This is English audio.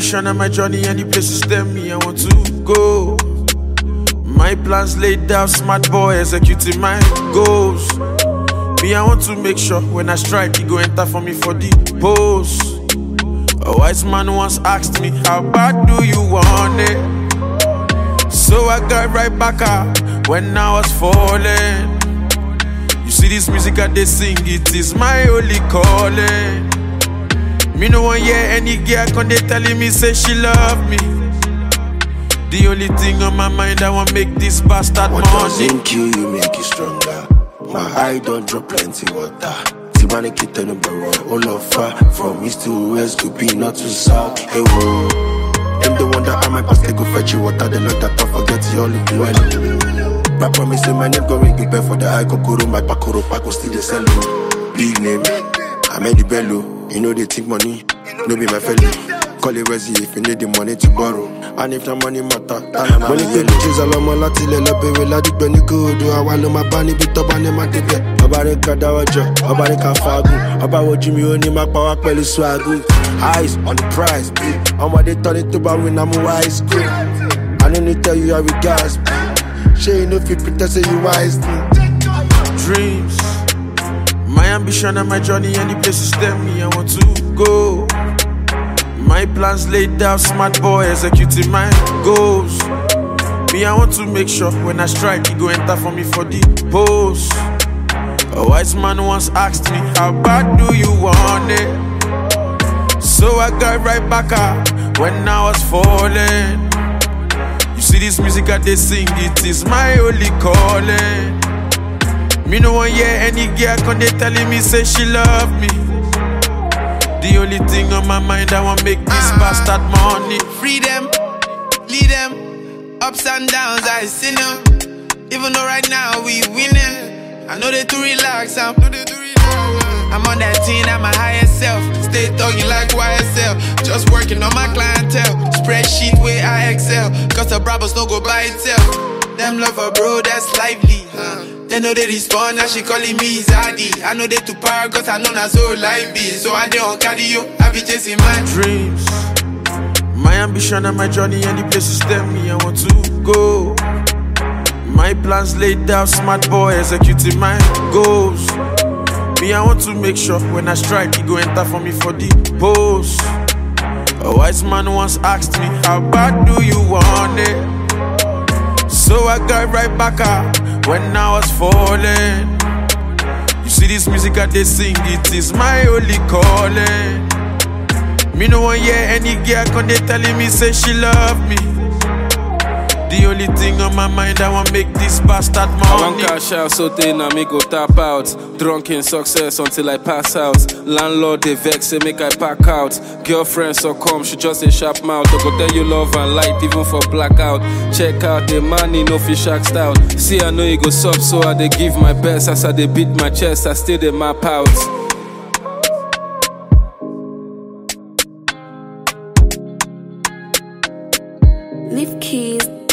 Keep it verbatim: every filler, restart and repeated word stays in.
ambition and my journey and the places them me I want to go. My plans laid down, smart boy executing my goals. Me I want to make sure when I strike, he go enter for me for the pose. A wise man once asked me, how bad do you want it? So I got right back up when I was falling. You see this music I they sing, it is my only calling. Me no one hear any girl when they telling me say she love me. The only thing on my mind I want make this bastard what money. What doesn't kill you make you stronger. My eye don't drop plenty water. Tibane kita number one, all of her. From east to west to be not to south. Hey whoa, them the one that I might pass they go fetch you water. The Lord that I forget you all look well. Papa me say my name go ring big bell for the eye kokoro. My pakoro pako still the sell. Big name, I made the bello. You know they think money, no be my fellow. Call it Resi if you need the money to borrow. And if the money matter, money to choose a lot more Latin, a lot of la dick when you go. Do I want my bunny bit up and my ticket? About a cadawajo, about a cafago, about what Jimmy only my power pelly swagoo. Eyes on the prize, on what they turn it to buy when I'm a wise school. I don't need to tell you how we guys. She ain't no fit pretend say you wise. Dreams, my ambition and my journey and the places them me I want to go. My plans laid down, smart boy executing my goals. Me I want to make sure when I strike, he go enter for me for the pose. A wise man once asked me, how bad do you want it? So I got right back up when I was falling. You see this music I they sing, it is my only calling. Me no one hear any girl when they telling me say she love me. The only thing on my mind I want make this uh, bastard money. Freedom, lead them, ups and downs I see them. Even though right now we winning, I know they too relax. I'm, I'm on that team at my higher self. Stay talking like Y S L. Just working on my clientele. Spreadsheet where I excel. Cause the Brabos no go by itself. Them love her bro, that's lively. Huh? They know they respond, now she calling me Zaddy. I know they too power, cause I know that's so life be. So I dey on cardio, I be chasing my dreams. My ambition and my journey and the places them me I want to go. My plans laid down, smart boy executing my goals. Me I want to make sure when I strike, he go enter for me for the pose. A wise man once asked me, how bad do you want it? So I got right back up when I was falling. You see this music I they sing, it is my only calling. Me no one hear any girl when they telling me say she love me. The only thing on my mind I want make this bastard money. I want cash out so they na me go tap out. Drunk in success until I pass out. Landlord they vex say make I pack out. Girlfriend so come she just a sharp mouth. I go tell you love and light even for blackout. Check out the money no fish axed out. See I know you go sub so I they give my best. As I they beat my chest I still they map out. Leave keys.